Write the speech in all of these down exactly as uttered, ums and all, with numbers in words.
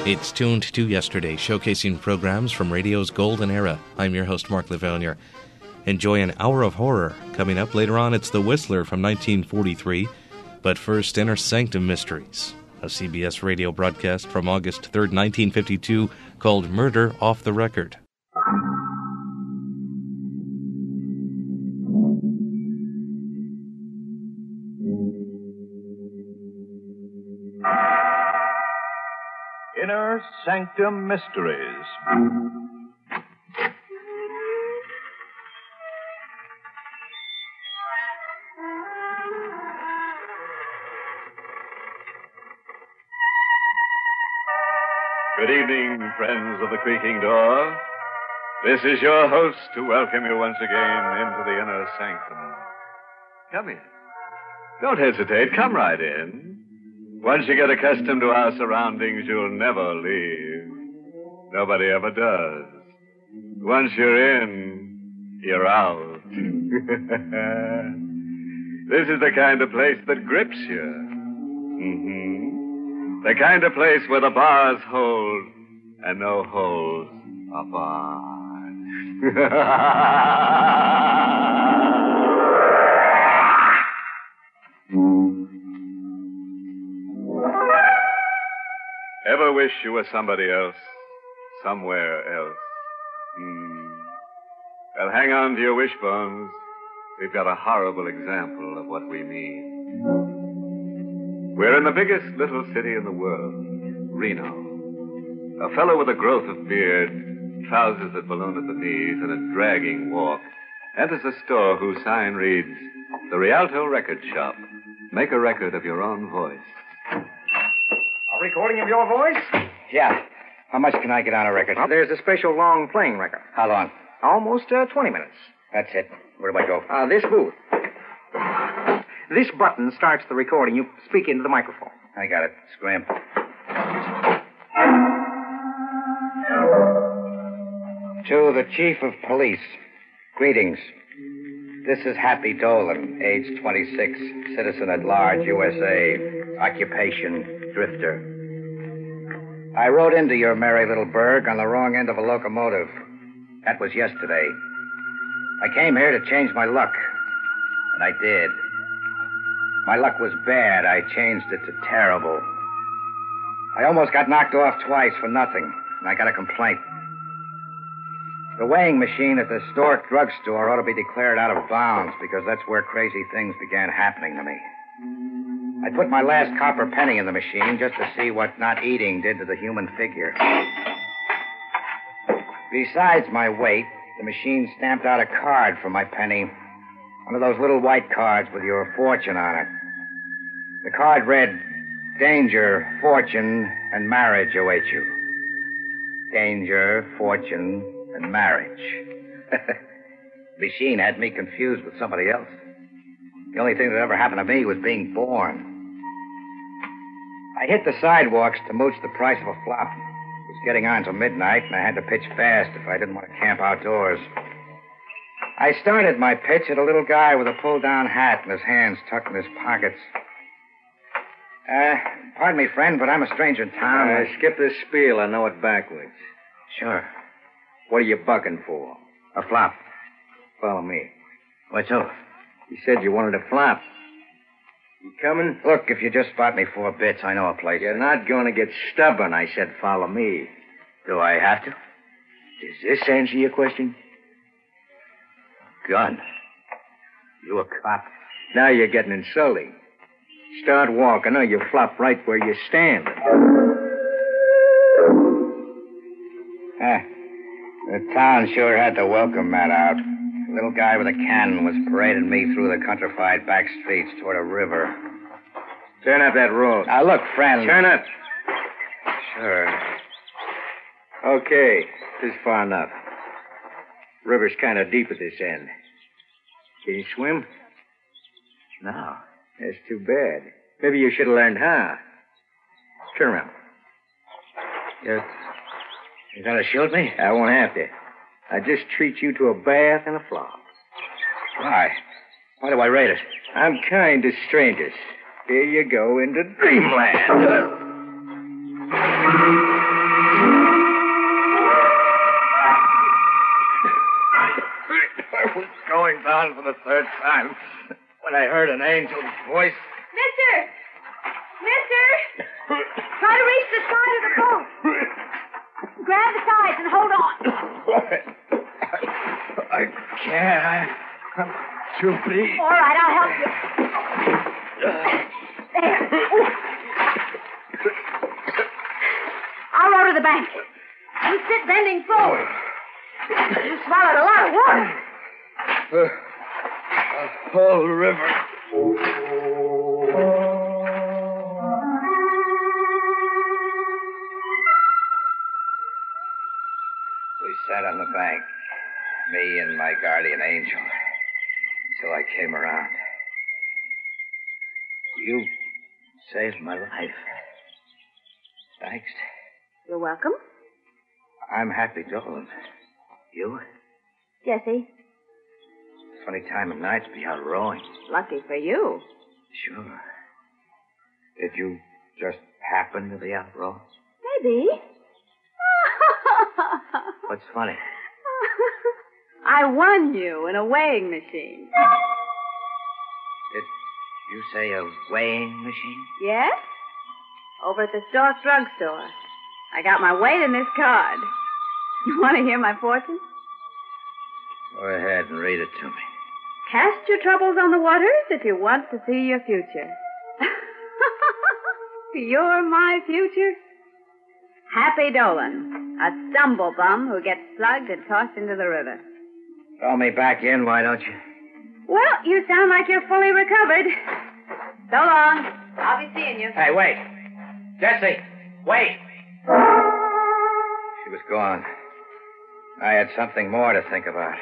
It's Tuned to Yesterday, showcasing programs from radio's golden era. I'm your host, Mark Lavalier. Enjoy an hour of horror. Coming up later on, it's The Whistler from nineteen forty-three. But first, Inner Sanctum Mysteries, a C B S radio broadcast from August third, nineteen fifty-two, called Murder Off the Record. Inner Sanctum Mysteries. Good evening, friends of the creaking door. This is your host to welcome you once again into the Inner Sanctum. Come in. Don't hesitate. Come right in. Once you get accustomed to our surroundings, you'll never leave. Nobody ever does. Once you're in, you're out. This is the kind of place that grips you. Mm-hmm. The kind of place where the bars hold and no holds are barred. Ever wish you were somebody else? Somewhere else? Hmm. Well, hang on to your wishbones. We've got a horrible example of what we mean. We're in the biggest little city in the world, Reno. A fellow with a growth of beard, trousers that balloon at the knees, and a dragging walk, enters a store whose sign reads, The Rialto Record Shop. Make a record of your own voice. A recording of your voice? Yeah. How much can I get on a record? Well, there's a special long playing record. How long? Almost uh, twenty minutes. That's it. Where do I go? Uh, this booth. This button starts the recording. You speak into the microphone. I got it. Scram. To the Chief of Police, greetings. This is Happy Dolan, age twenty-six, citizen at large, U S A, occupation, drifter. I rode into your merry little burg on the wrong end of a locomotive. That was yesterday. I came here to change my luck, and I did. My luck was bad. I changed it to terrible. I almost got knocked off twice for nothing, and I got a complaint. The weighing machine at the Stork drugstore ought to be declared out of bounds because that's where crazy things began happening to me. I put my last copper penny in the machine just to see what not eating did to the human figure. Besides my weight, the machine stamped out a card for my penny. One of those little white cards with your fortune on it. The card read, Danger, fortune, and marriage await you. Danger, fortune, and marriage. The machine had me confused with somebody else. The only thing that ever happened to me was being born. I hit the sidewalks to mooch the price of a flop. It was getting on to midnight, and I had to pitch fast if I didn't want to camp outdoors. I started my pitch at a little guy with a pull-down hat and his hands tucked in his pockets. Uh, pardon me, friend, but I'm a stranger in town. Uh, skip this spiel. I know it backwards. Sure. What are you bucking for? A flop. Follow me. What's up? You said you wanted a flop. You coming? Look, if you just spot me four bits, I know a place. You're not going to get stubborn. I said follow me. Do I have to? Does this answer your question? Gun. You a cop? Now you're getting insulting. Start walking or you flop right where you're standing. Ah, the town sure had the welcome mat out. The little guy with a cannon was parading me through the countrified back streets toward a river. Turn up that road. Now, look, friend. Turn up. Sure. Okay, this is far enough. River's kind of deep at this end. Can you swim? No. That's too bad. Maybe you should have learned how. Turn around. You're, you're going to shoot me? I won't have to. I just treat you to a bath and a flop. Why? Why do I rate it? I'm kind to strangers. Here you go into dreamland. going down for the third time when I heard an angel's voice. Mister! Mister! Try to reach the side of the boat. Grab the sides and hold on. I, I can't. I, I'm too big. All right, I'll help you. There. Ooh. I'll row to the bank. You sit bending forward. You swallowed a lot of water. Uh, a whole river. We sat on the bank, me and my guardian angel, until I came around. You saved my life. Thanks. You're welcome. I'm Happy Dolan. You? Jesse, Funny time of night to be out rowing. lucky for you. Sure. Did you just happen to be out rowing? Maybe. What's funny? I won you in a weighing machine. Did you say a weighing machine? Yes? Over at the Stork drugstore. I got my weight in this card. You want to hear my fortune? Go ahead and read it to me. Cast your troubles on the waters if you want to see your future. You're my future? Happy Dolan, a stumble bum who gets slugged and tossed into the river. Throw me back in, why don't you? Well, you sound like you're fully recovered. So long. I'll be seeing you. Hey, wait. Jesse, wait. She was gone. I had something more to think about.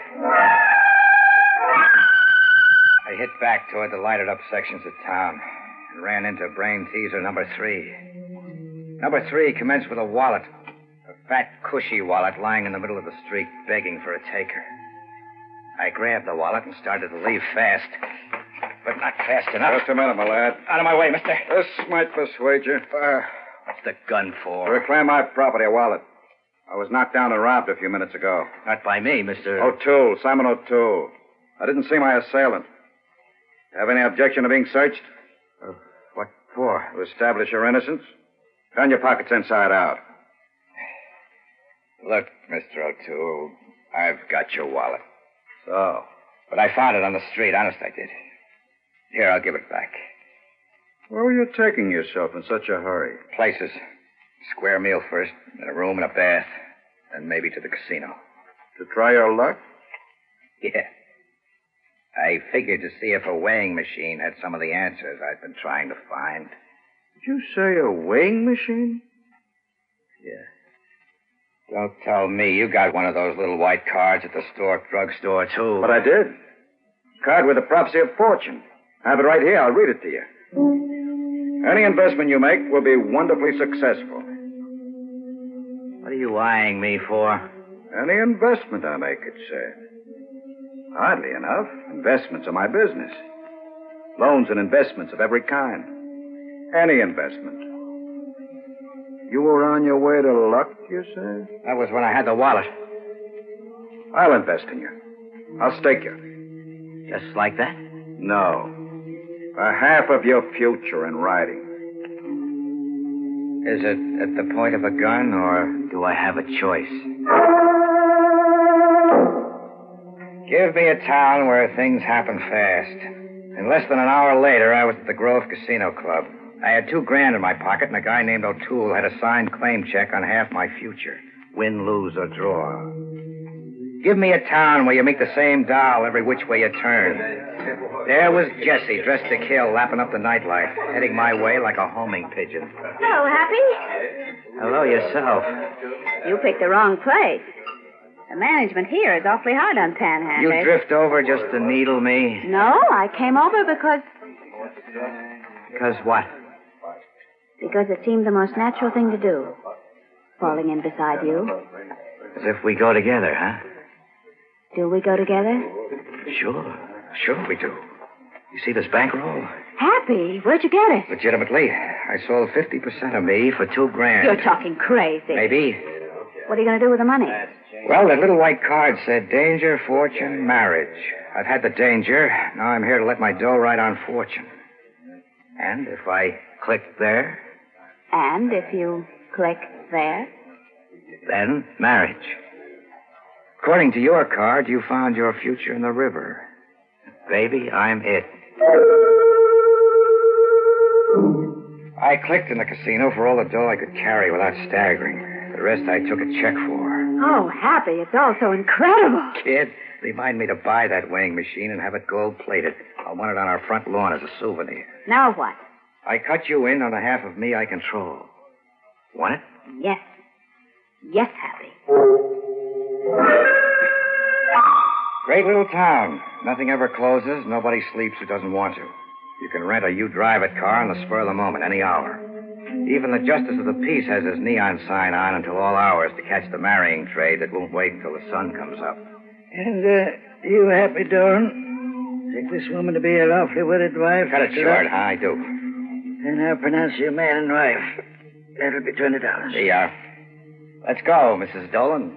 I hit back toward the lighted up sections of town and ran into brain teaser number three. Number three commenced with a wallet, a fat, cushy wallet lying in the middle of the street begging for a taker. I grabbed the wallet and started to leave fast, but not fast enough. Just a minute, my lad. Out of my way, mister. This might persuade you. Uh, what's the gun To for? reclaim my property, a wallet. I was knocked down and robbed a few minutes ago. Not by me, Mister O'Toole, Simon O'Toole. I didn't see my assailant. Have any objection to being searched? Uh, what for? To establish your innocence? Turn your pockets inside out. Look, Mister O'Toole, I've got your wallet. So? But I found it on the street. Honest, I did. Here, I'll give it back. Where were you taking yourself in such a hurry? Places. Square meal first, then a room and a bath, and maybe to the casino. To try your luck? Yeah. I figured to see if a weighing machine had some of the answers I'd been trying to find. Did you say a weighing machine? Yeah. Don't tell me you got one of those little white cards at the Stork drugstore, too. But I did. Card with a prophecy of fortune. I have it right here. I'll read it to you. Any investment you make will be wonderfully successful. What are you eyeing me for? Any investment I make, it said. Oddly enough, investments are my business. Loans and investments of every kind. Any investment. You were on your way to luck, you say? That was when I had the wallet. I'll invest in you. I'll stake you. Just like that? No. A half of your future in writing. Is it at the point of a gun, or do I have a choice? Give me a town where things happen fast. And less than an hour later, I was at the Grove Casino Club. I had two grand in my pocket, and a guy named O'Toole had a signed claim check on half my future. Win, lose, or draw. Give me a town where you make the same doll every which way you turn. There was Jessie, dressed to kill, lapping up the nightlife, heading my way like a homing pigeon. Hello, Happy. Hello, yourself. You picked the wrong place. The management here is awfully hard on You panhandlers. drift over just to needle me? No, I came over because... Because what? Because it seemed the most natural thing to do. Falling in beside you. As if we go together, huh? Do we go together? Sure. Sure we do. You see this bankroll? Happy? Where'd you get it? Legitimately. I sold fifty percent of me for two grand. You're talking crazy. Maybe. What are you going to do with the money? Well, that little white card said danger, fortune, marriage. I've had the danger. Now I'm here to let my dough ride on fortune. And if I click there, And if you click there? then marriage. According to your card, you found your future in the river. Baby, I'm it. I clicked in the casino for all the dough I could carry without staggering. The rest I took a check for. Oh, Happy, it's all so incredible. Kid, remind me to buy that weighing machine and have it gold-plated. I'll want it on our front lawn as a souvenir. Now what? I cut you in on the half of me I control. Want it? Yes. Yes, Happy. Great little town. Nothing ever closes. Nobody sleeps who doesn't want to. You can rent a You Drive It car on the spur of the moment, any hour. Even the Justice of the Peace has his neon sign on until all hours to catch the marrying trade that won't wait until the sun comes up. And, uh, you happy, Doran? Take this woman to be a lawfully wedded wife? Cut it short, huh? I do. And I'll pronounce you man and wife. That'll be twenty dollars. Here you are. Let's go, Missus Dolan.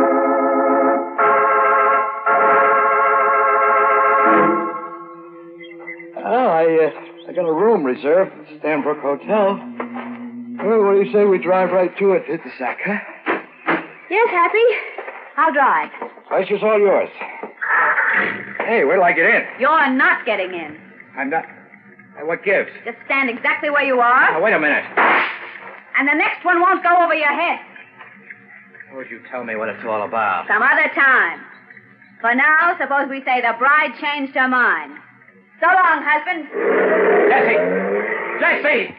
Oh, I, uh, I got a room reserved at the Stanbrook Hotel. Well, what do you say we drive right to it, hit the sack, huh? Yes, Happy. I'll drive. Pleasure's all yours. Hey, where'd I get in? You're not getting in. I'm not... Uh, what gives? Just stand exactly where you are, Oh, wait a minute. and the next one won't go over your head. Suppose you tell me what it's all about. Some other time. For now, suppose we say the bride changed her mind. So long, husband. Jesse! Jesse!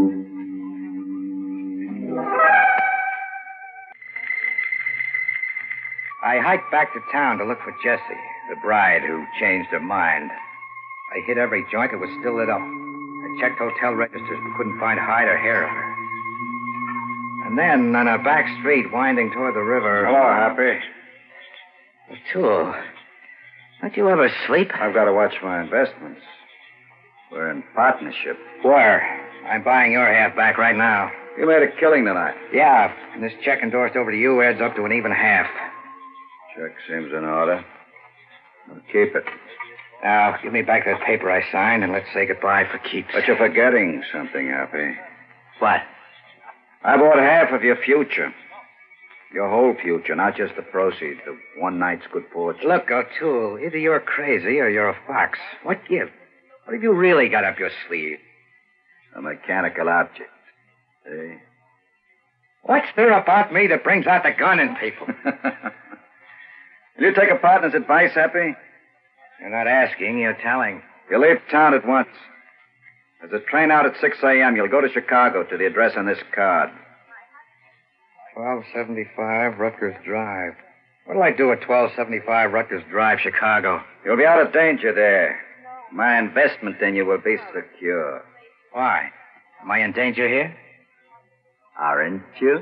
I hiked back to town to look for Jessie, the bride who changed her mind. I hit every joint that was still lit up. I checked hotel registers but couldn't find hide or hair of her. And then, on a back street winding toward the river... Hello, Happy. O'Toole, don't you ever sleep? I've got to watch my investments. We're in partnership. Where? I'm buying your half back right now. You made a killing tonight. Yeah, and this check endorsed over to you adds up to an even half. Check seems in order. I'll keep it. Now, give me back that paper I signed, and let's say goodbye for keeps. But you're forgetting something, Happy. What? I bought half of your future. Your whole future, not just the proceeds of one night's good fortune. Look, O'Toole, either you're crazy or you're a fox. What give? What have you really got up your sleeve? A mechanical object. See? What's there about me that brings out the gun in people? Will you take a partner's advice, Happy? You're not asking, you're telling. You leave town at once. There's a train out at six a.m. You'll go to Chicago to the address on this card. twelve seventy-five Rutgers Drive. What'll I do at twelve seventy-five Rutgers Drive, Chicago? You'll be out of danger there. My investment in you will be secure. Why? Am I in danger here? Aren't you?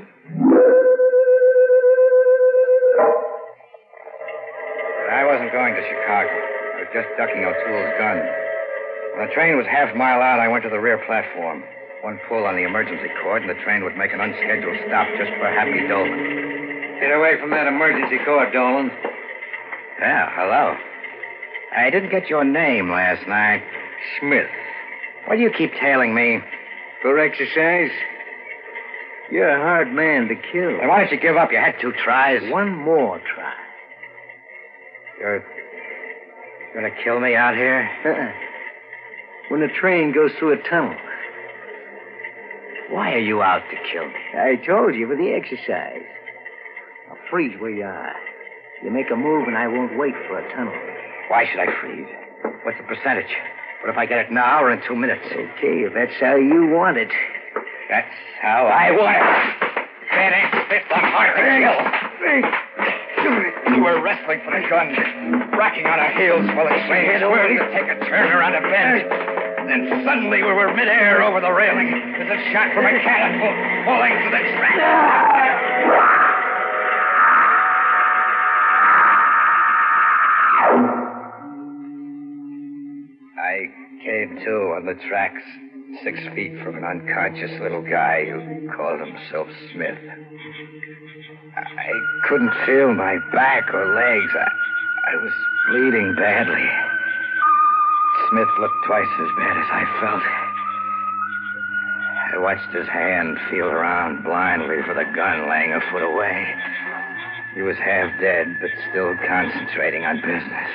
I wasn't going to Chicago. I was just ducking O'Toole's gun. When the train was half a mile out, I went to the rear platform. One pull on the emergency cord, and the train would make an unscheduled stop just for Happy Dolan. Get away from that emergency cord, Dolan. Yeah, hello. I didn't get your name last night. Smith. Why do you keep tailing me? For exercise? You're a hard man to kill. Then why don't you give up? You had two tries. One more try. You're gonna kill me out here? Uh-uh. When the train goes through a tunnel. Why are you out to kill me? I told you, for the exercise. Now freeze where you are. You make a move and I won't wait for a tunnel. Why should I freeze? What's the percentage? What if I get it now or in two minutes? Okay, if that's how you want it. That's how I want it. That ain't fit. I'm hard to kill. We were wrestling for the gun, rocking on our heels while the train swerved to take a turn around a bend. Then suddenly we were midair over the railing as if shot from a cannon, falling to the track. I came to on the tracks. Six feet from an unconscious little guy who called himself Smith. I couldn't feel my back or legs. I, I was bleeding badly. Smith looked twice as bad as I felt. I watched his hand feel around blindly for the gun laying a foot away. He was half dead, but still concentrating on business.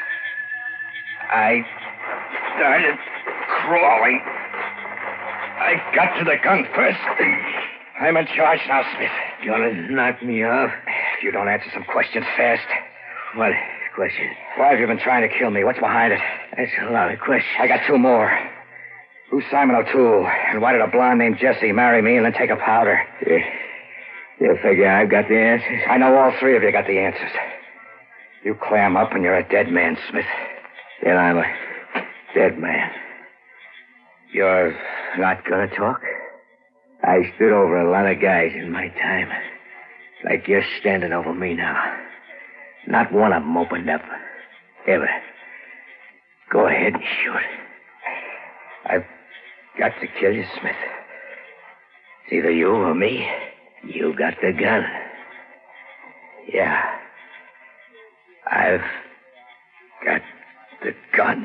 I started crawling. I got to the gun first. I'm in charge now, Smith. You want to knock me off? If you don't answer some questions fast. What question? Why have you been trying to kill me? What's behind it? That's a lot of questions. I got two more. Who's Simon O'Toole? And why did a blonde named Jessie marry me and then take a powder? You, you figure I've got the answers? I know all three of you got the answers. You clam up and you're a dead man, Smith. Then I'm a dead man. You're not going to talk? I stood over a lot of guys in my time. Like you're standing over me now. Not one of them opened up. Ever. Go ahead and shoot. I've got to kill you, Smith. It's either you or me. You got the gun. Yeah. I've got the gun.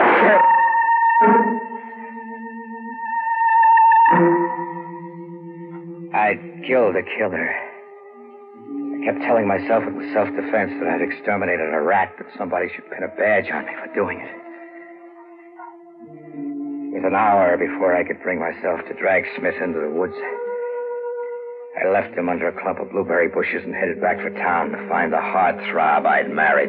I'd killed a killer. I kept telling myself it was self-defense, that I'd exterminated a rat, but somebody should pin a badge on me for doing it. It was an hour before I could bring myself to drag Smith into the woods. I left him under a clump of blueberry bushes and headed back for town to find the heartthrob I'd married.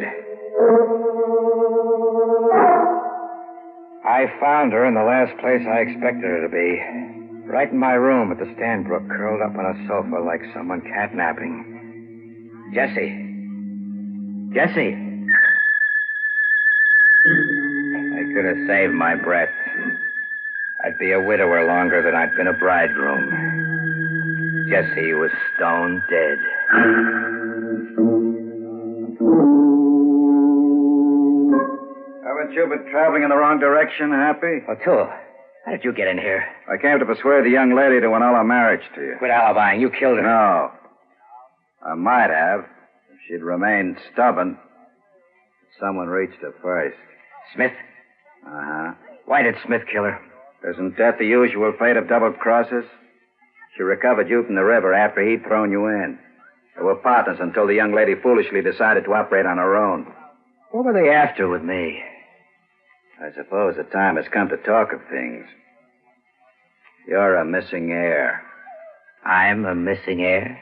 I found her in the last place I expected her to be. Right in my room at the Stanbrook, curled up on a sofa like someone catnapping. Jessie. Jessie. I could have saved my breath. I'd be a widower longer than I'd been a bridegroom. Jessie was stone dead. Haven't you been traveling in the wrong direction, Happy? O'Toole, how did you get in here? I came to persuade the young lady to annul her marriage to you. Quit alibying. You killed her. No. I might have, if she'd remained stubborn. But someone reached her first. Smith? Uh-huh. Why did Smith kill her? Isn't that the usual fate of double crosses? She recovered you from the river after he'd thrown you in. They were partners until the young lady foolishly decided to operate on her own. What were they after with me? I suppose the time has come to talk of things. You're a missing heir. I'm a missing heir?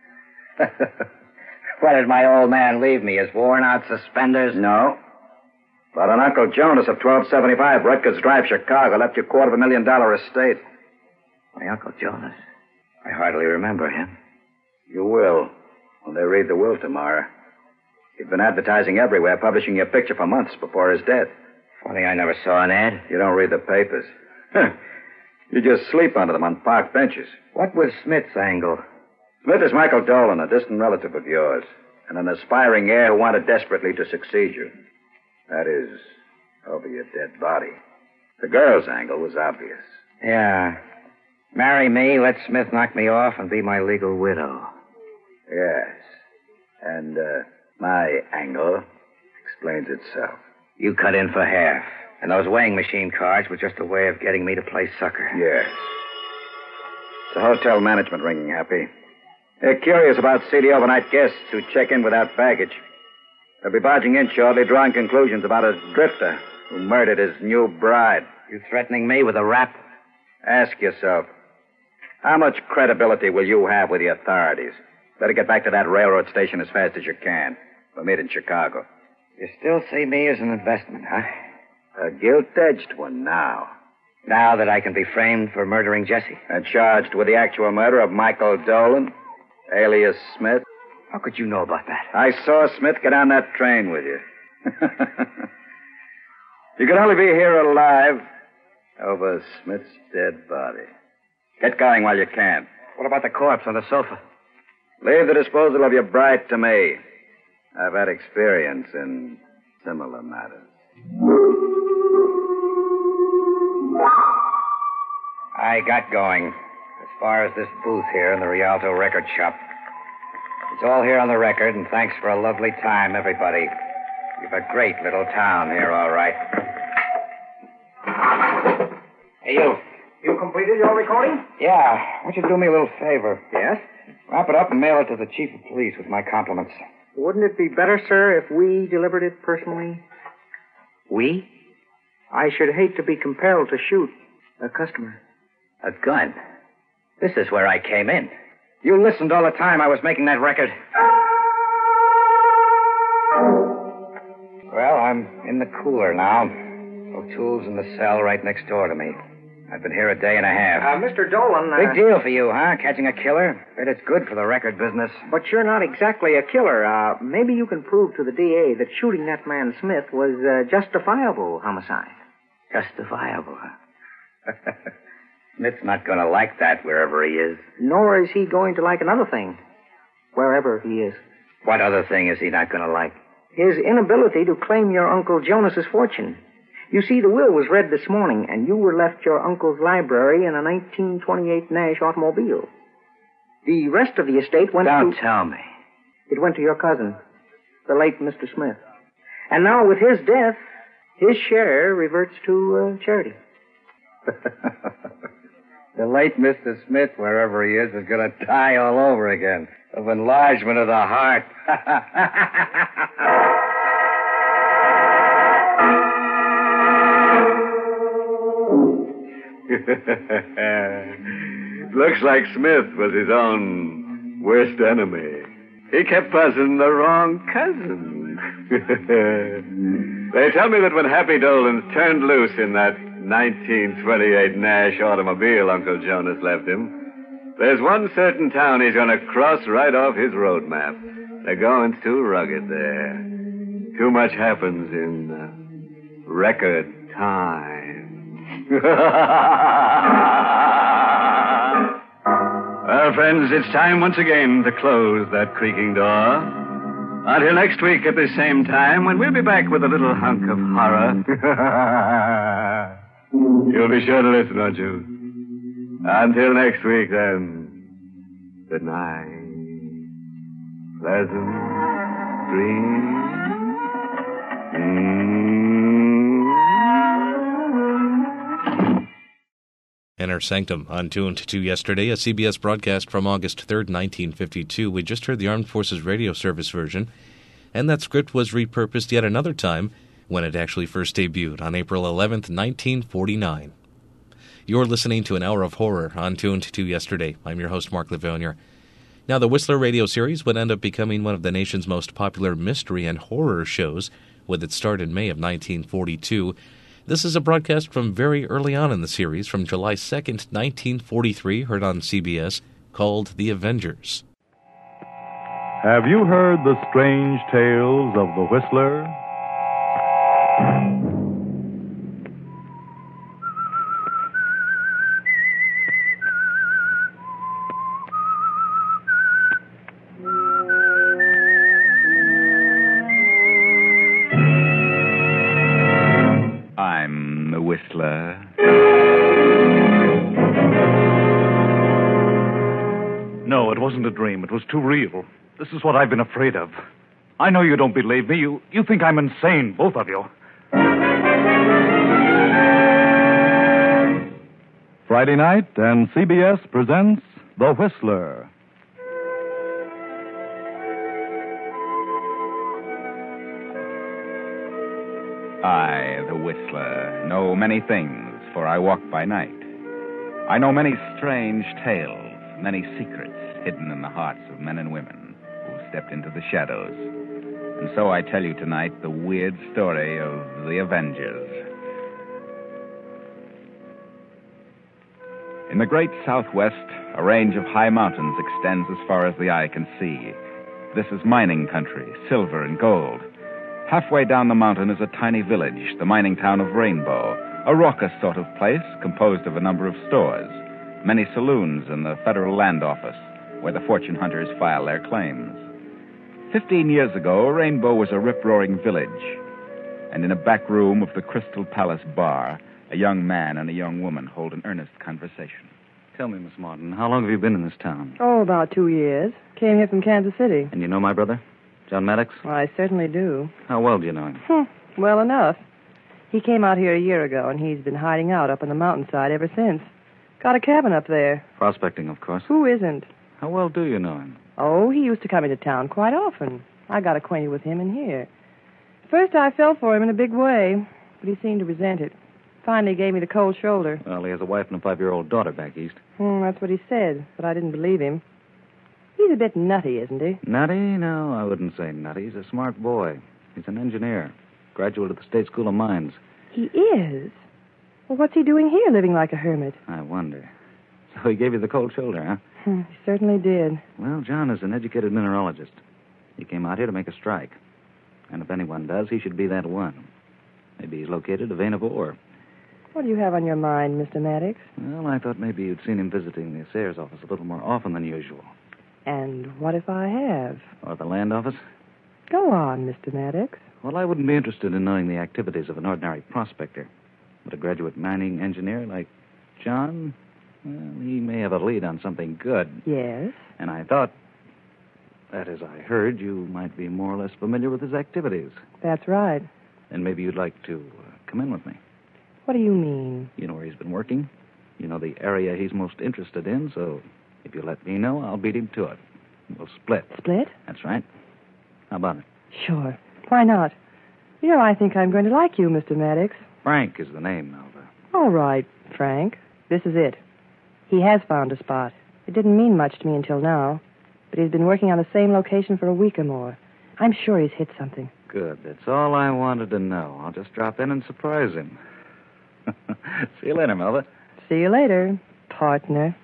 What did my old man leave me, his worn-out suspenders? No. But an Uncle Jonas of twelve seventy-five, Rutgers Drive, Chicago, left you a quarter of a million dollar estate. My Uncle Jonas? I hardly remember him. You will, when they read the will tomorrow. He'd been advertising everywhere, publishing your picture for months before his death. Funny I never saw an ad. You don't read the papers. You just sleep under them on park benches. What was Smith's angle? Smith is Michael Dolan, a distant relative of yours, and an aspiring heir who wanted desperately to succeed you. That is, over your dead body. The girl's angle was obvious. Yeah. Marry me, let Smith knock me off, and be my legal widow. Yes. And, uh, my angle explains itself. You cut in for half. And those weighing machine cards were just a way of getting me to play sucker. Yes. It's the hotel management ringing, Happy. They're curious about seedy overnight guests who check in without baggage. They'll be barging in shortly, drawing conclusions about a drifter who murdered his new bride. You threatening me with a rap? Ask yourself, how much credibility will you have with the authorities? Better get back to that railroad station as fast as you can. We'll meet in Chicago. You still see me as an investment, huh? A gilt-edged one now. Now that I can be framed for murdering Jessie? And charged with the actual murder of Michael Dolan, alias Smith. How could you know about that? I saw Smith get on that train with you. You could only be here alive over Smith's dead body. Get going while you can. What about the corpse on the sofa? Leave the disposal of your bride to me. I've had experience in similar matters. I got going. As far as this booth here in the Rialto record shop. It's all here on the record, and thanks for a lovely time, everybody. You've a great little town here, all right. Hey, you. You completed your recording? Yeah. Why don't you do me a little favor? Yes? Wrap it up and mail it to the chief of police with my compliments. Wouldn't it be better, sir, if we delivered it personally? We? I should hate to be compelled to shoot a customer. A gun? This is where I came in. You listened all the time I was making that record. Well, I'm in the cooler now. O'Toole's in the cell right next door to me. I've been here a day and a half. Uh, Mister Dolan... Uh... Big deal for you, huh? Catching a killer? Bet it's good for the record business. But you're not exactly a killer. Uh, maybe you can prove to the D A that shooting that man Smith was uh, justifiable homicide. Justifiable, huh? Smith's not going to like that wherever he is. Nor is he going to like another thing, wherever he is. What other thing is he not going to like? His inability to claim your Uncle Jonas's fortune. You see, the will was read this morning, and you were left your uncle's library in a nineteen twenty-eight Nash automobile. The rest of the estate went Don't to... Don't tell me. It went to your cousin, the late Mister Smith. And now, with his death, his share reverts to uh, charity. The late Mister Smith, wherever he is, is going to die all over again of enlargement of the heart. Looks like Smith was his own worst enemy. He kept buzzing the wrong cousin. They tell me that when Happy Dolan's turned loose in that nineteen twenty-eight Nash automobile Uncle Jonas left him, there's one certain town he's going to cross right off his road map. The going's too rugged there. Too much happens in uh, record time. Well, friends, it's time once again to close that creaking door. Until next week at the same time, when we'll be back with a little hunk of horror. You'll be sure to listen, won't you? Until next week, then. Good night. Pleasant dreams. Mm. Inner Sanctum, on Tuned to Yesterday, a C B S broadcast from August third, nineteen fifty-two. We just heard the Armed Forces Radio Service version, and that script was repurposed yet another time when it actually first debuted on April eleventh, nineteen forty-nine. You're listening to an hour of horror on Tuned to Yesterday. I'm your host, Mark Lavounier. Now, the Whistler radio series would end up becoming one of the nation's most popular mystery and horror shows, with its start in May of nineteen forty-two. This is a broadcast from very early on in the series, from July second, nineteen forty-three, heard on C B S, called The Avengers. Have you heard the strange tales of the Whistler? I'm the Whistler. No, it wasn't a dream. It was too real. This is what I've been afraid of. I know you don't believe me. You, you think I'm insane, both of you. Friday night, and C B S presents The Whistler. I, the Whistler, know many things, for I walk by night. I know many strange tales, many secrets hidden in the hearts of men and women who stepped into the shadows. And so I tell you tonight the weird story of the Avengers. In the great Southwest, a range of high mountains extends as far as the eye can see. This is mining country, silver and gold. Halfway down the mountain is a tiny village, the mining town of Rainbow, a raucous sort of place composed of a number of stores, many saloons, and the federal land office, where the fortune hunters file their claims. Fifteen years ago, Rainbow was a rip-roaring village, and in a back room of the Crystal Palace Bar, A young man and a young woman hold an earnest conversation. Tell me, Miss Martin, how long have you been in this town? Oh, about two years. Came here from Kansas City. And you know my brother, John Maddox? Well, I certainly do. How well do you know him? Hmm, well enough. He came out here a year ago, and he's been hiding out up on the mountainside ever since. Got a cabin up there. Prospecting, of course. Who isn't? How well do you know him? Oh, he used to come into town quite often. I got acquainted with him in here. First, I fell for him in a big way, but he seemed to resent it. Finally gave me the cold shoulder. Well, he has a wife and a five-year-old daughter back east. Hmm, that's what he said, but I didn't believe him. He's a bit nutty, isn't he? Nutty? No, I wouldn't say nutty. He's a smart boy. He's an engineer. Graduate of the State School of Mines. He is? Well, what's he doing here, living like a hermit? I wonder. So he gave you the cold shoulder, huh? Hmm, he certainly did. Well, John is an educated mineralogist. He came out here to make a strike. And if anyone does, he should be that one. Maybe he's located a vein of ore. What do you have on your mind, Mister Maddox? Well, I thought maybe you'd seen him visiting the assayer's office a little more often than usual. And what if I have? Or the land office? Go on, Mister Maddox. Well, I wouldn't be interested in knowing the activities of an ordinary prospector. But a graduate mining engineer like John, well, he may have a lead on something good. Yes? And I thought, that is, I heard, you might be more or less familiar with his activities. That's right. And maybe you'd like to uh, come in with me. What do you mean? You know where he's been working. You know the area he's most interested in, so if you let me know, I'll beat him to it. We'll split. Split? That's right. How about it? Sure. Why not? You know, I think I'm going to like you, Mister Maddox. Frank is the name, Melva. All right, Frank. This is it. He has found a spot. It didn't mean much to me until now, but he's been working on the same location for a week or more. I'm sure he's hit something. Good. That's all I wanted to know. I'll just drop in and surprise him. See you later, Melva. See you later, partner.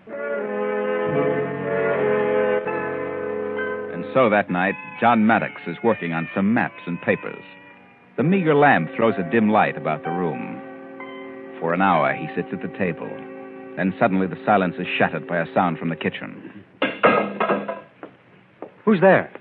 And so that night, John Maddox is working on some maps and papers. The meager lamp throws a dim light about the room. For an hour, he sits at the table. Then suddenly the silence is shattered by a sound from the kitchen. Who's there?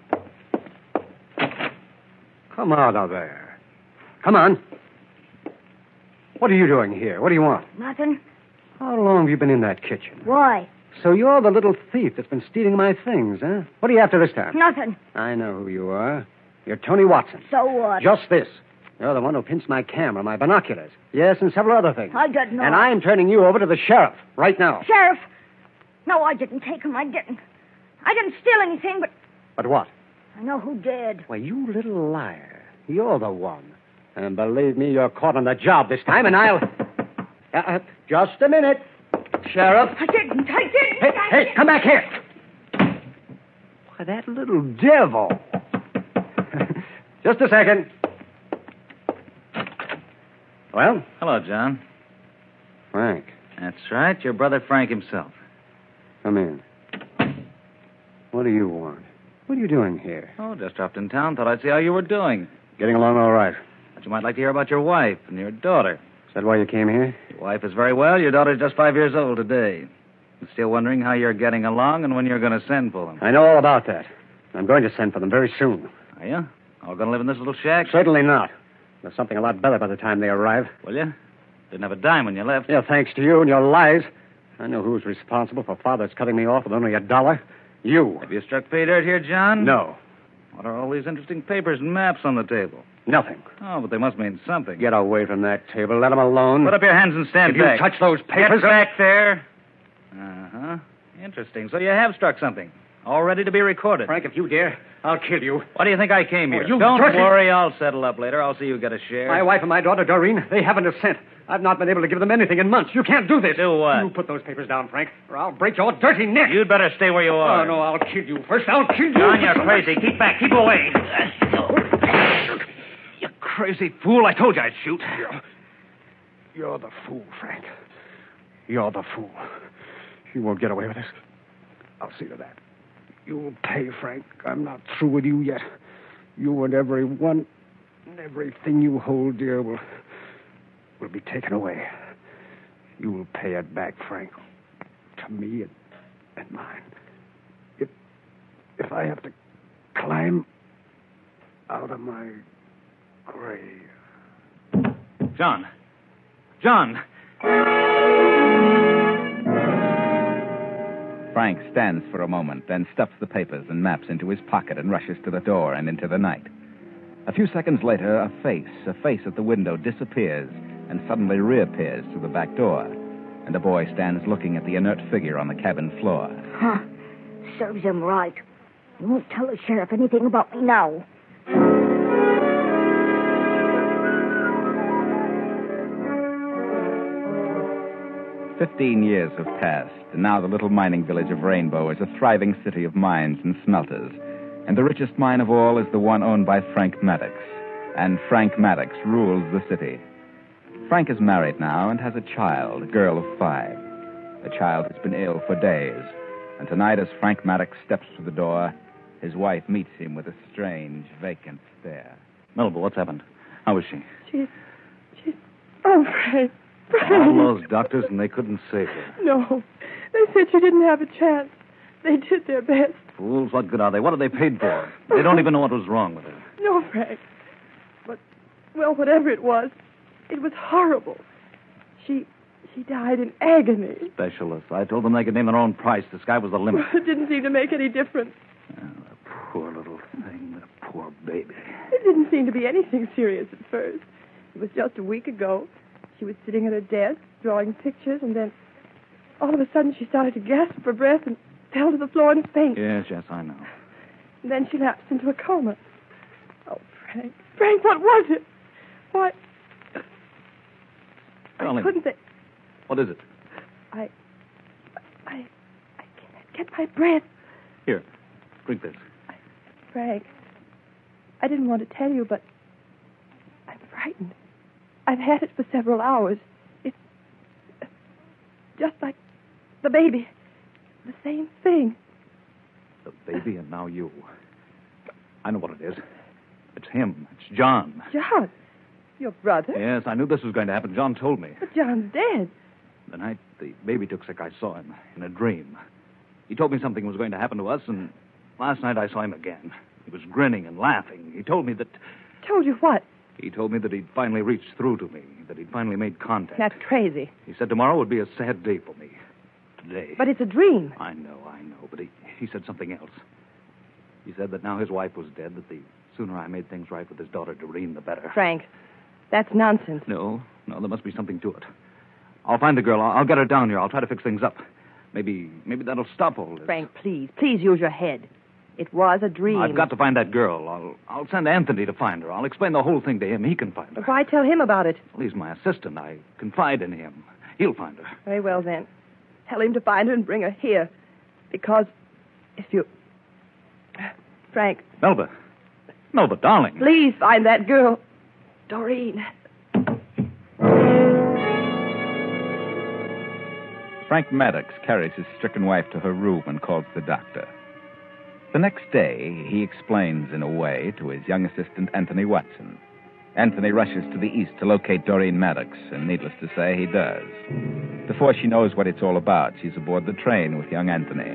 Come out of there. Come on. What are you doing here? What do you want? Nothing. How long have you been in that kitchen? Why? So you're the little thief that's been stealing my things, huh? What are you after this time? Nothing. I know who you are. You're Tony Watson. So what? Just this. You're the one who pinched my camera, my binoculars. Yes, and several other things. I didn't know. And I'm turning you over to the sheriff right now. Sheriff? No, I didn't take him. I didn't. I didn't steal anything, but But what? I know who did. Why, you little liar. You're the one. And believe me, you're caught on the job this time, and I'll... Uh, uh, just a minute, Sheriff. I didn't. I didn't. Hey, I hey, didn't. come back here. Why, that little devil. Just a second. Well? Hello, John. Frank. That's right, your brother Frank himself. Come in. What do you want? What are you doing here? Oh, just dropped in town. Thought I'd see how you were doing. Getting along all right. Thought you might like to hear about your wife and your daughter. Is that why you came here? Your wife is very well. Your daughter's just five years old today. I'm still wondering how you're getting along and when you're going to send for them. I know all about that. I'm going to send for them very soon. Are you? All going to live in this little shack? Certainly not. There's something a lot better by the time they arrive. Will you? Didn't have a dime when you left. Yeah, thanks to you and your lies. I know who's responsible for Father's cutting me off with only a dollar. You. Have you struck pay dirt here, John? No. What are all these interesting papers and maps on the table? Nothing. Oh, but they must mean something. Get away from that table. Let them alone. Put up your hands and stand if back. If you touch those papers... Get back there. Uh-huh. Interesting. So you have struck something. All ready to be recorded. Frank, if you dare, I'll kill you. Why do you think I came here? Oh, you Don't dirty... worry, I'll settle up later. I'll see you get a share. My wife and my daughter, Doreen, they haven't a cent. I've not been able to give them anything in months. You can't do this. Do what? You put those papers down, Frank, or I'll break your dirty neck. You'd better stay where you are. Oh, no, I'll kill you. First, I'll kill you. John, you're crazy. Keep back. Keep away. You crazy fool. I told you I'd shoot. You're, you're the fool, Frank. You're the fool. You won't get away with this. I'll see to that. You'll pay, Frank. I'm not through with you yet. You and every one, everything you hold dear will, will be taken away. You will pay it back, Frank, to me and, and mine. If, if I have to climb out of my grave. John. John! Frank stands for a moment, then stuffs the papers and maps into his pocket and rushes to the door and into the night. A few seconds later, a face, a face at the window disappears and suddenly reappears through the back door. And a boy stands looking at the inert figure on the cabin floor. Huh. Serves him right. He won't tell the sheriff anything about me now. Fifteen years have passed, and now the little mining village of Rainbow is a thriving city of mines and smelters. And the richest mine of all is the one owned by Frank Maddox. And Frank Maddox rules the city. Frank is married now and has a child, a girl of five. The child has been ill for days. And tonight, as Frank Maddox steps through the door, his wife meets him with a strange, vacant stare. Melba, what's happened? How is she? She's... she's... Oh, Frank. Frank. All those doctors, and they couldn't save her. No. They said she didn't have a chance. They did their best. Fools, what good are they? What are they paid for? They don't even know what was wrong with her. No, Frank. But, well, whatever it was, it was horrible. She... she died in agony. Specialists. I told them they could name their own price. The sky was the limit. It didn't seem to make any difference. Oh, the poor little thing. The poor baby. It didn't seem to be anything serious at first. It was just a week ago. She was sitting at her desk, drawing pictures, and then all of a sudden she started to gasp for breath and fell to the floor in a faint. Yes, yes, I know. And then she lapsed into a coma. Oh, Frank. Frank, what was it? Why... Darling, I couldn't think... What is it? I... I... I can't get my breath. Here, drink this. I, Frank, I didn't want to tell you, but I'm frightened. I've had it for several hours. It's just like the baby. The same thing. The baby and now you. I know what it is. It's him. It's John. John? Your brother? Yes, I knew this was going to happen. John told me. But John's dead. The night the baby took sick, I saw him in a dream. He told me something was going to happen to us, and last night I saw him again. He was grinning and laughing. He told me that... Told you what? He told me that he'd finally reached through to me, that he'd finally made contact. That's crazy. He said tomorrow would be a sad day for me. Today. But it's a dream. I know, I know, but he, he said something else. He said that now his wife was dead, that the sooner I made things right with his daughter Doreen, the better. Frank, that's nonsense. No, no, there must be something to it. I'll find the girl. I'll, I'll get her down here. I'll try to fix things up. Maybe, maybe that'll stop all this. Frank, please, please use your head. It was a dream. I've got to find that girl. I'll, I'll send Anthony to find her. I'll explain the whole thing to him. He can find her. But why tell him about it? Well, he's my assistant. I confide in him. He'll find her. Very well, then. Tell him to find her and bring her here. Because if you... Frank. Melba. Melba, darling. Please find that girl. Doreen. Frank Maddox carries his stricken wife to her room and calls the doctor. The next day, he explains in a way to his young assistant, Anthony Watson. Anthony rushes to the east to locate Doreen Maddox, and needless to say, he does. Before she knows what it's all about, she's aboard the train with young Anthony.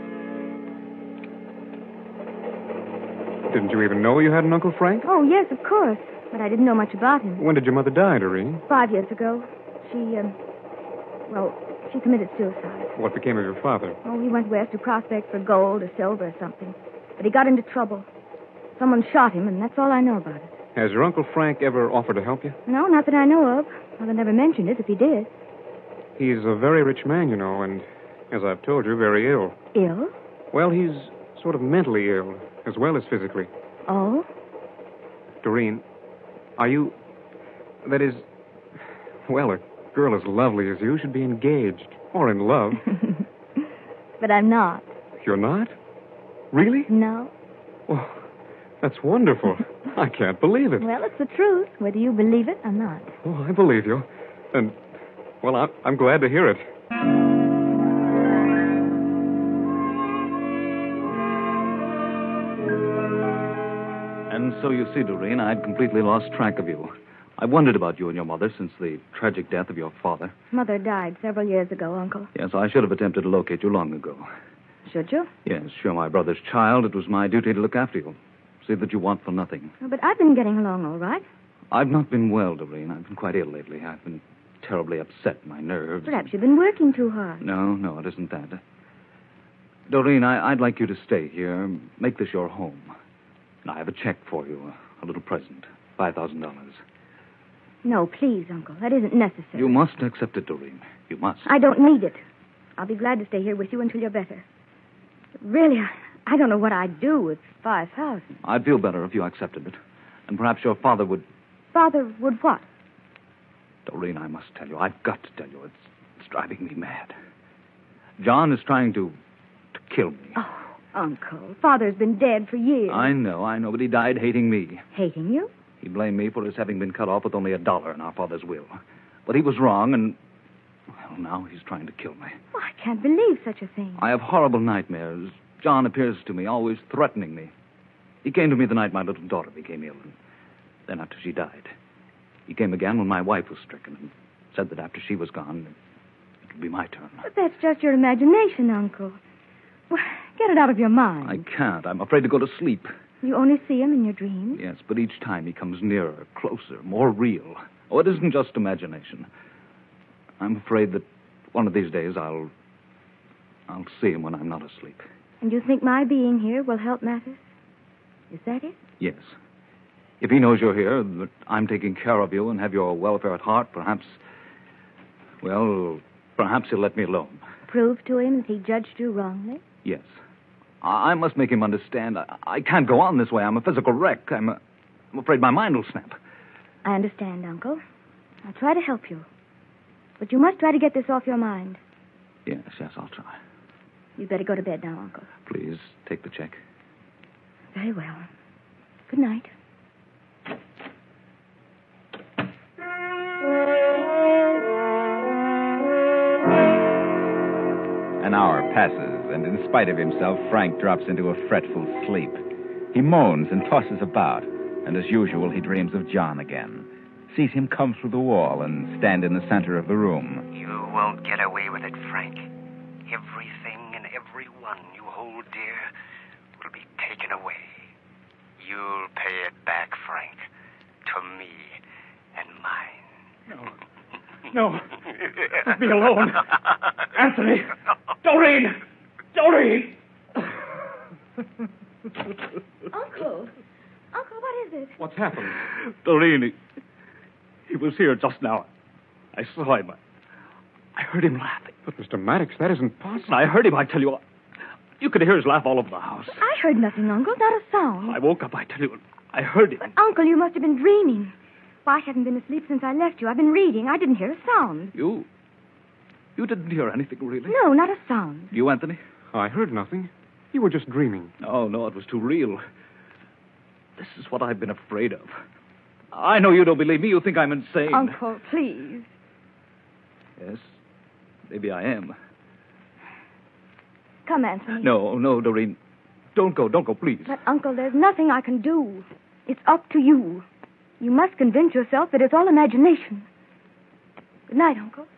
Didn't you even know you had an Uncle Frank? Oh, yes, of course. But I didn't know much about him. When did your mother die, Doreen? Five years ago. She, um, well, she committed suicide. What became of your father? Oh, he went west to prospect for gold or silver or something. But he got into trouble. Someone shot him, and that's all I know about it. Has your Uncle Frank ever offered to help you? No, not that I know of. Mother never mentioned it if he did. He's a very rich man, you know, and, as I've told you, very ill. Ill? Well, he's sort of mentally ill, as well as physically. Oh? Doreen, are you... That is... Well, a girl as lovely as you should be engaged, or in love. But I'm not. You're not? Really? No. Well, that's wonderful. I can't believe it. Well, it's the truth, whether you believe it or not. Oh, I believe you. And, well, I'm, I'm glad to hear it. And so you see, Doreen, I'd completely lost track of you. I've wondered about you and your mother since the tragic death of your father. Mother died several years ago, Uncle. Yes, I should have attempted to locate you long ago. Should you? Yes, you're my brother's child. It was my duty to look after you. See that you want for nothing. Oh, but I've been getting along all right. I've not been well, Doreen. I've been quite ill lately. I've been terribly upset my nerves. Perhaps you've been working too hard. No, no, it isn't that. Doreen, I, I'd like you to stay here. Make this your home. And I have a check for you, a, a little present, five thousand dollars. No, please, Uncle. That isn't necessary. You must accept it, Doreen. You must. I don't need it. I'll be glad to stay here with you until you're better. Really, I, I don't know what I'd do with five thousand. I'd feel better if you accepted it. And perhaps your father would... Father would what? Doreen, I must tell you. I've got to tell you. It's, it's driving me mad. John is trying to... to kill me. Oh, Uncle. Father's been dead for years. I know, I know, but he died hating me. Hating you? He blamed me for his having been cut off with only a dollar in our father's will. But he was wrong, and... well, now he's trying to kill me. Oh, I can't believe such a thing. I have horrible nightmares. John appears to me, always threatening me. He came to me the night my little daughter became ill, and then after she died. He came again when my wife was stricken, and said that after she was gone, it would be my turn. But that's just your imagination, Uncle. Well, get it out of your mind. I can't. I'm afraid to go to sleep. You only see him in your dreams? Yes, but each time he comes nearer, closer, more real. Oh, it isn't just imagination. I'm afraid that one of these days I'll... I'll see him when I'm not asleep. And you think my being here will help matters? Is that it? Yes. If he knows you're here, that I'm taking care of you and have your welfare at heart, perhaps... well, perhaps he'll let me alone. Prove to him that he judged you wrongly? Yes. I, I must make him understand. I, I can't go on this way. I'm a physical wreck. I'm, a, I'm afraid my mind will snap. I understand, Uncle. I'll try to help you. But you must try to get this off your mind. Yes, yes, I'll try. You'd better go to bed now, Uncle. Please, take the check. Very well. Good night. An hour passes, and in spite of himself, Frank drops into a fretful sleep. He moans and tosses about, and as usual, he dreams of John again. Sees him come through the wall and stand in the center of the room. You won't get away with it, Frank. Everything and everyone you hold dear will be taken away. You'll pay it back, Frank, to me and mine. No. No. Let me alone. Anthony. Doreen. Doreen. Uncle. Uncle, what is it? What's happened? Doreen, he, he was here just now. I saw him. I heard him laughing. But, Mister Maddox, that isn't possible. I heard him, I tell you. You could hear his laugh all over the house. I heard nothing, Uncle. Not a sound. I woke up, I tell you. I heard him. But, Uncle, you must have been dreaming. Why, I haven't been asleep since I left you. I've been reading. I didn't hear a sound. You... You didn't hear anything, really? No, not a sound. You, Anthony? I heard nothing. You were just dreaming. Oh, no, it was too real. This is what I've been afraid of. I know you don't believe me. You think I'm insane. Uncle, please. Yes, maybe I am. Come, Anthony. No, no, Doreen. Don't go, don't go, please. But, Uncle, there's nothing I can do. It's up to you. You must convince yourself that it's all imagination. Good night, Uncle.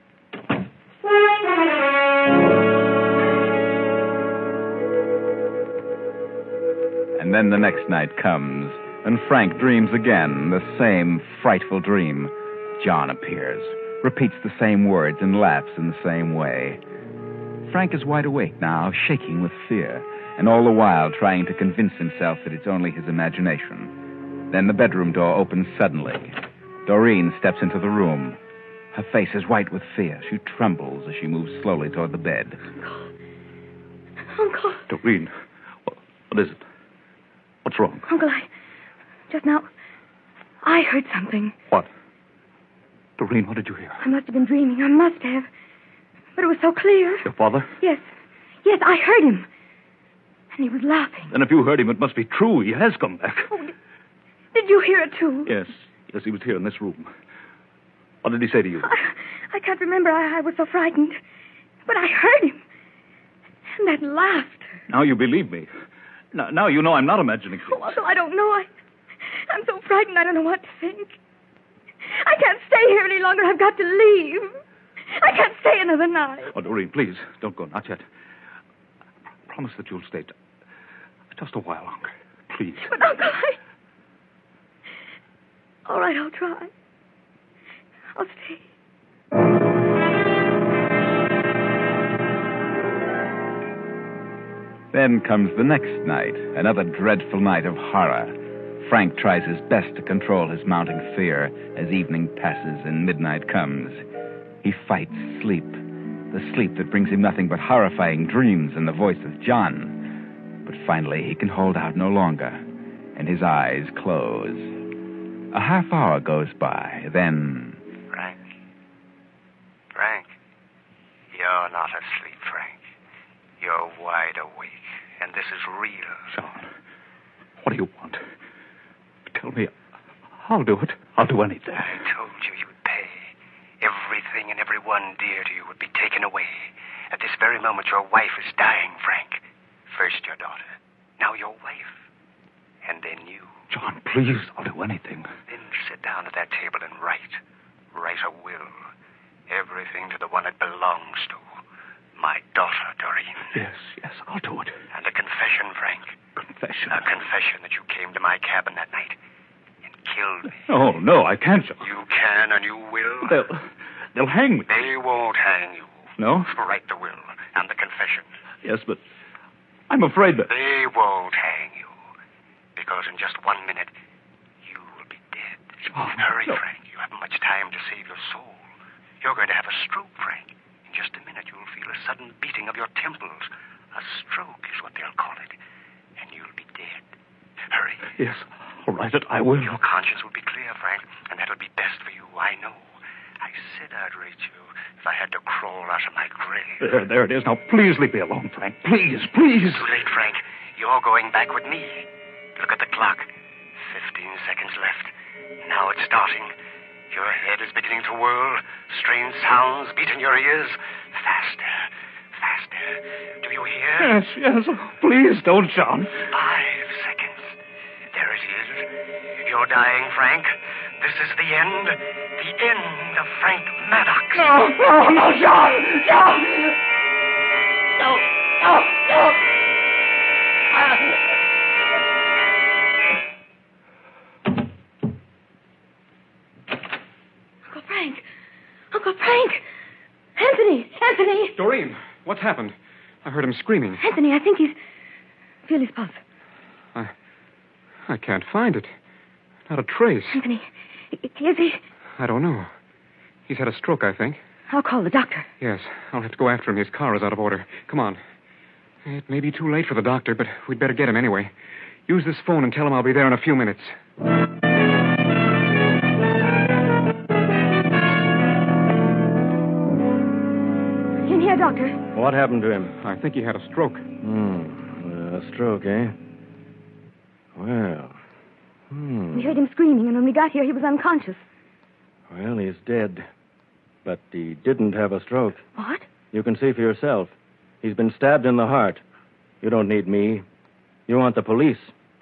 And then the next night comes, and Frank dreams again, the same frightful dream. John appears, repeats the same words, and laughs in the same way. Frank is wide awake now, shaking with fear, and all the while trying to convince himself that it's only his imagination. Then the bedroom door opens suddenly. Doreen steps into the room. Her face is white with fear. She trembles as she moves slowly toward the bed. Uncle. Doreen, what, what is it? What's wrong? Uncle, I... Just now, I heard something. What? Doreen, what did you hear? I must have been dreaming. I must have. But it was so clear. Your father? Yes. Yes, I heard him. And he was laughing. Then if you heard him, it must be true. He has come back. Oh, did, did you hear it, too? Yes. Yes, he was here in this room. What did he say to you? I, I can't remember. I, I was so frightened. But I heard him. And that laughter. Now you believe me. Now, now you know I'm not imagining things. Oh, Uncle, I don't know. I, I'm so frightened I don't know what to think. I can't stay here any longer. I've got to leave. I can't stay another night. Oh, Doreen, please, don't go. Not yet. Promise that you'll stay just a while longer. Please. But, Uncle, I... All right, I'll try. I'll stay. Then comes the next night, another dreadful night of horror. Frank tries his best to control his mounting fear as evening passes and midnight comes. He fights sleep, the sleep that brings him nothing but horrifying dreams and the voice of John. But finally he can hold out no longer, and his eyes close. A half hour goes by, then... Frank. Frank. You're not asleep, Frank. You're wide awake, and this is real. John, what do you want? Tell me. I'll do it. I'll do anything. I told you you'd pay. Everything and everyone dear to you would be taken away. At this very moment, your wife is dying, Frank. First your daughter, now your wife, and then you. John, please, I'll do anything. Then sit down at that table and write. Write a will. Everything to the one it belongs to. My daughter, Doreen. Yes, yes, I'll do it. And a confession, Frank. Confession? A confession that you came to my cabin that night and killed me. Oh, no, I can't, John. You can and you will. They'll, they'll hang me. They won't hang you. No? Write the will and the confession. Yes, but I'm afraid that... They won't hang you. Because in just one minute, you will be dead. John, Hurry, no. Frank. You haven't much time to save your soul. You're going to have a stroke, Frank. In just a minute, you'll feel a sudden beating of your temples. A stroke is what they'll call it. And you'll be dead. Hurry. Yes, all right, I will. Your conscience will be clear, Frank, and that'll be best for you, I know. I said I'd reach you if I had to crawl out of my grave. There, there it is. Now, please leave me alone, Frank. Please, please. Too late, Frank. You're going back with me. Look at the clock. Fifteen seconds left. Now it's starting. Your head is beginning to whirl. Strange sounds beat in your ears. Faster. Faster. Do you hear? Yes, yes. Please don't, John. Five seconds. There it is. You're dying, Frank. This is the end. The end of Frank Maddox. No, no, no, John! John! No, no, no! Uncle Frank! Uncle Frank! Anthony! Anthony! Doreen, what's happened? I heard him screaming. Anthony, I think he's... Feel his pulse. I... I can't find it. Not a trace. Anthony, is he... I don't know. He's had a stroke, I think. I'll call the doctor. Yes, I'll have to go after him. His car is out of order. Come on. It may be too late for the doctor, but we'd better get him anyway. Use this phone and tell him I'll be there in a few minutes. In here, doctor. What happened to him? I think he had a stroke. Hmm. A stroke, eh? Well. Hmm. We heard him screaming, and when we got here, he was unconscious. Well, he's dead. But he didn't have a stroke. What? You can see for yourself. He's been stabbed in the heart. You don't need me. You want the police.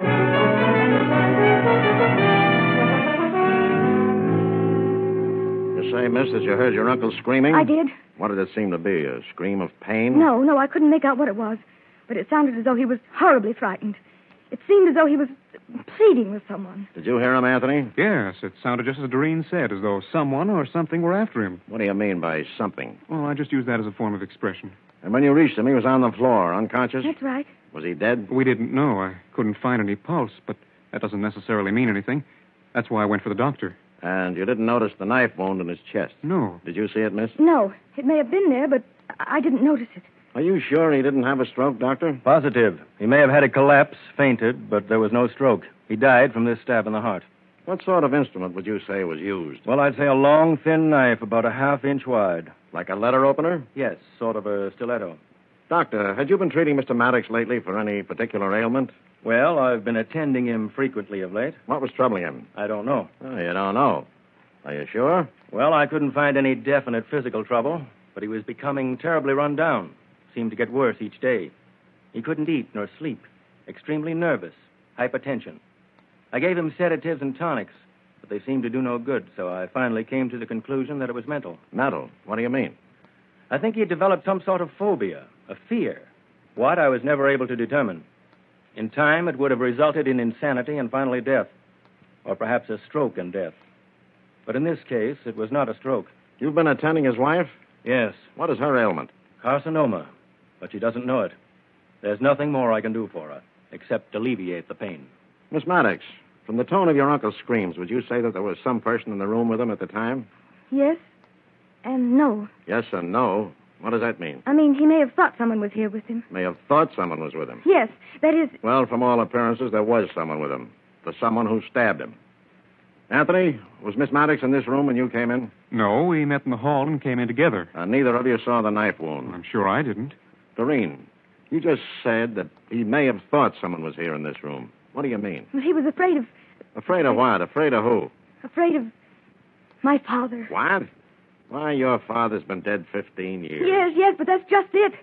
You say, miss, that you heard your uncle screaming? I did. What did it seem to be? A scream of pain? No, no, I couldn't make out what it was. But it sounded as though he was horribly frightened. It seemed as though he was pleading with someone. Did you hear him, Anthony? Yes, it sounded just as Doreen said, as though someone or something were after him. What do you mean by something? Well, I just used that as a form of expression. And when you reached him, he was on the floor, unconscious? That's right. Was he dead? We didn't know. I couldn't find any pulse, but that doesn't necessarily mean anything. That's why I went for the doctor. And you didn't notice the knife wound in his chest? No. Did you see it, miss? No, it may have been there, but I didn't notice it. Are you sure he didn't have a stroke, Doctor? Positive. He may have had a collapse, fainted, but there was no stroke. He died from this stab in the heart. What sort of instrument would you say was used? Well, I'd say a long, thin knife, about a half inch wide. Like a letter opener? Yes, sort of a stiletto. Doctor, had you been treating Mister Maddox lately for any particular ailment? Well, I've been attending him frequently of late. What was troubling him? I don't know. Oh, you don't know. Are you sure? Well, I couldn't find any definite physical trouble, but he was becoming terribly run down. Seemed to get worse each day. He couldn't eat nor sleep. Extremely nervous. Hypertension. I gave him sedatives and tonics, but they seemed to do no good, so I finally came to the conclusion that it was mental. Mental? What do you mean? I think he developed some sort of phobia, a fear. What, I was never able to determine. In time, it would have resulted in insanity and finally death, or perhaps a stroke and death. But in this case, it was not a stroke. You've been attending his wife? Yes. What is her ailment? Carcinoma. But she doesn't know it. There's nothing more I can do for her, except alleviate the pain. Miss Maddox, from the tone of your uncle's screams, would you say that there was some person in the room with him at the time? Yes and no. Yes and no. What does that mean? I mean, he may have thought someone was here with him. May have thought someone was with him. Yes, that is... Well, from all appearances, there was someone with him. The someone who stabbed him. Anthony, was Miss Maddox in this room when you came in? No, we met in the hall and came in together. Uh, neither of you saw the knife wound. I'm sure I didn't. Doreen, you just said that he may have thought someone was here in this room. What do you mean? Well, he was afraid of... Afraid of what? Afraid of who? Afraid of my father. What? Why, your father's been dead fifteen years. Yes, yes, but that's just it.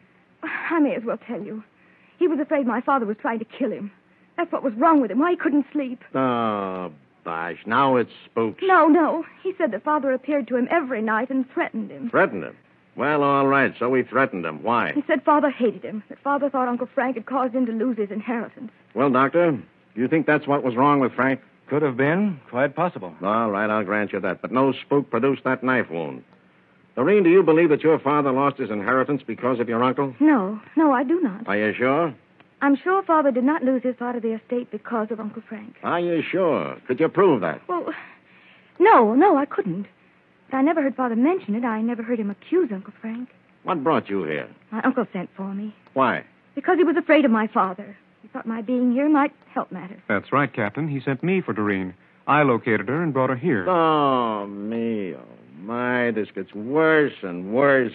I may as well tell you. He was afraid my father was trying to kill him. That's what was wrong with him, why he couldn't sleep. Oh, bosh. Now it's spooks. No, no. He said that father appeared to him every night and threatened him. Threatened him? Well, all right, so we threatened him. Why? He said father hated him, that father thought Uncle Frank had caused him to lose his inheritance. Well, Doctor, do you think that's what was wrong with Frank? Could have been. Quite possible. All right, I'll grant you that. But no spook produced that knife wound. Doreen, do you believe that your father lost his inheritance because of your uncle? No, no, I do not. Are you sure? I'm sure father did not lose his part of the estate because of Uncle Frank. Are you sure? Could you prove that? Well, no, no, I couldn't. But I never heard father mention it. I never heard him accuse Uncle Frank. What brought you here? My uncle sent for me. Why? Because he was afraid of my father. He thought my being here might help matters. That's right, Captain. He sent me for Doreen. I located her and brought her here. Oh, me, oh, my. This gets worse and worse.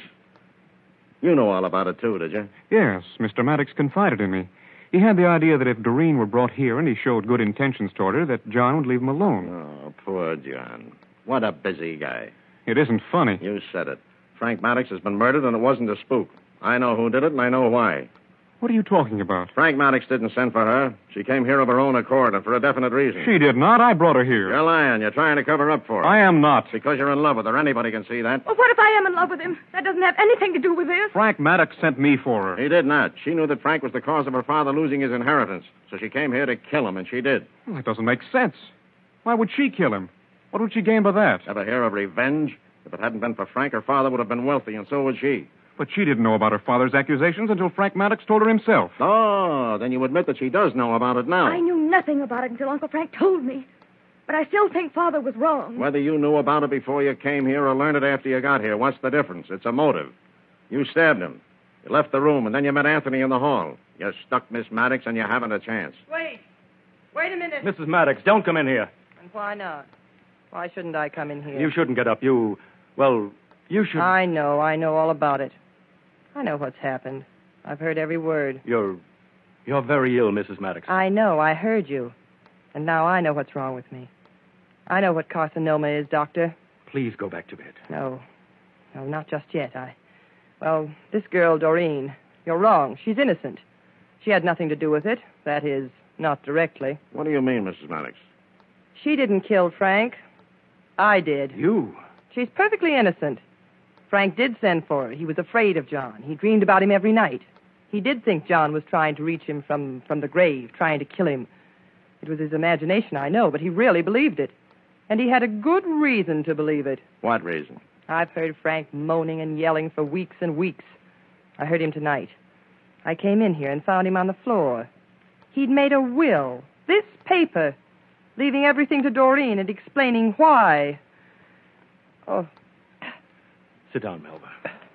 You know all about it, too, did you? Yes, Mister Maddox confided in me. He had the idea that if Doreen were brought here and he showed good intentions toward her, that John would leave him alone. Oh, poor John. What a busy guy. It isn't funny. You said it. Frank Maddox has been murdered, and it wasn't a spook. I know who did it, and I know why. What are you talking about? Frank Maddox didn't send for her. She came here of her own accord and for a definite reason. She did not. I brought her here. You're lying. You're trying to cover up for her. I am not. Because you're in love with her. Anybody can see that. Well, what if I am in love with him? That doesn't have anything to do with this. Frank Maddox sent me for her. He did not. She knew that Frank was the cause of her father losing his inheritance. So she came here to kill him, and she did. Well, that doesn't make sense. Why would she kill him? What would she gain by that? Ever hear of revenge? If it hadn't been for Frank, her father would have been wealthy, and so would she. But she didn't know about her father's accusations until Frank Maddox told her himself. Oh, then you admit that she does know about it now. I knew nothing about it until Uncle Frank told me. But I still think father was wrong. Whether you knew about it before you came here or learned it after you got here, what's the difference? It's a motive. You stabbed him. You left the room, and then you met Anthony in the hall. You stuck Miss Maddox, and you haven't a chance. Wait. Wait a minute. Missus Maddox, don't come in here. And why not? Why shouldn't I come in here? You shouldn't get up. You, well, you should... I know. I know all about it. I know what's happened. I've heard every word. You're... You're very ill, Missus Maddox. I know. I heard you. And now I know what's wrong with me. I know what carcinoma is, Doctor. Please go back to bed. No. No, not just yet. I... Well, this girl, Doreen, you're wrong. She's innocent. She had nothing to do with it. That is, not directly. What do you mean, Missus Maddox? She didn't kill Frank. I did. You? She's perfectly innocent. Frank did send for her. He was afraid of John. He dreamed about him every night. He did think John was trying to reach him from, from the grave, trying to kill him. It was his imagination, I know, but he really believed it. And he had a good reason to believe it. What reason? I've heard Frank moaning and yelling for weeks and weeks. I heard him tonight. I came in here and found him on the floor. He'd made a will. This paper. Leaving everything to Doreen and explaining why. Oh. Sit down, Melba.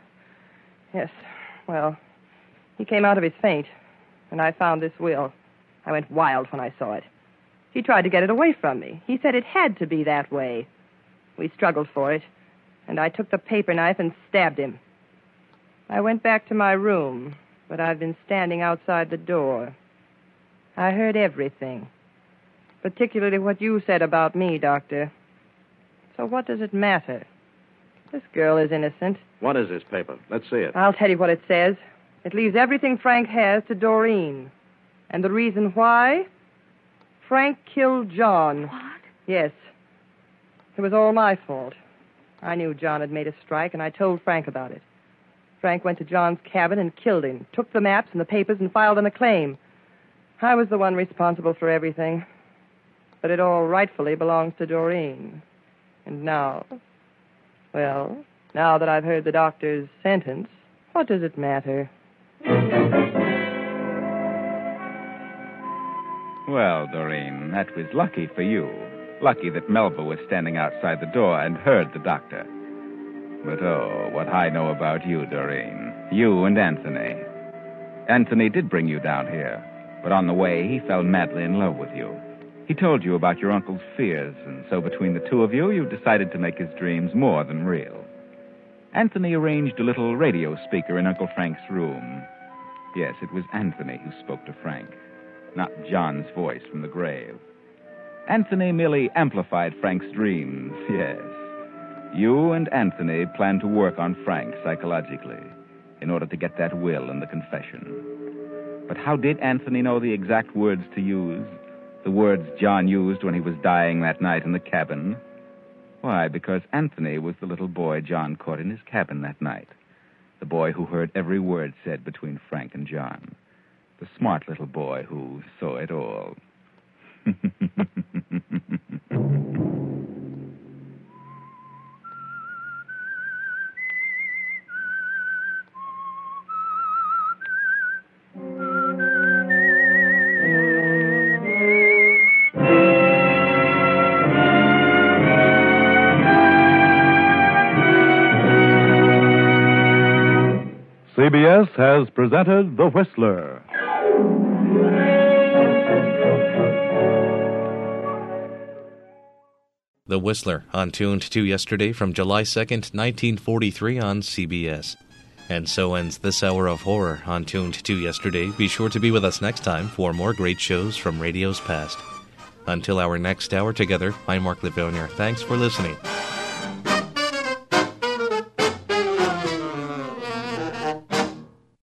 Yes. Well, he came out of his faint, and I found this will. I went wild when I saw it. He tried to get it away from me. He said it had to be that way. We struggled for it, and I took the paper knife and stabbed him. I went back to my room, but I've been standing outside the door. I heard everything, particularly what you said about me, Doctor. So what does it matter? This girl is innocent. What is this paper? Let's see it. I'll tell you what it says. It leaves everything Frank has to Doreen. And the reason why? Frank killed John. What? Yes. It was all my fault. I knew John had made a strike, and I told Frank about it. Frank went to John's cabin and killed him, took the maps and the papers and filed an acclaim. I was the one responsible for everything. But it all rightfully belongs to Doreen. And now, Well, now that I've heard the doctor's sentence, what does it matter? Well, Doreen, that was lucky for you. Lucky that Melba was standing outside the door and heard the doctor. But oh, what I know about you, Doreen. You and Anthony. Anthony did bring you down here, but on the way he fell madly in love with you. He told you about your uncle's fears, and so between the two of you, you decided to make his dreams more than real. Anthony arranged a little radio speaker in Uncle Frank's room. Yes, it was Anthony who spoke to Frank, not John's voice from the grave. Anthony merely amplified Frank's dreams, yes. You and Anthony planned to work on Frank psychologically in order to get that will and the confession. But how did Anthony know the exact words to use? The words John used when he was dying that night in the cabin? Why, because Anthony was the little boy John caught in his cabin that night. The boy who heard every word said between Frank and John. The smart little boy who saw it all. C B S has presented The Whistler. The Whistler, on Tuned to Yesterday from July second, nineteen forty-three on C B S. And so ends this hour of horror on Tuned to Yesterday. Be sure to be with us next time for more great shows from radio's past. Until our next hour together, I'm Mark Livonia. Thanks for listening.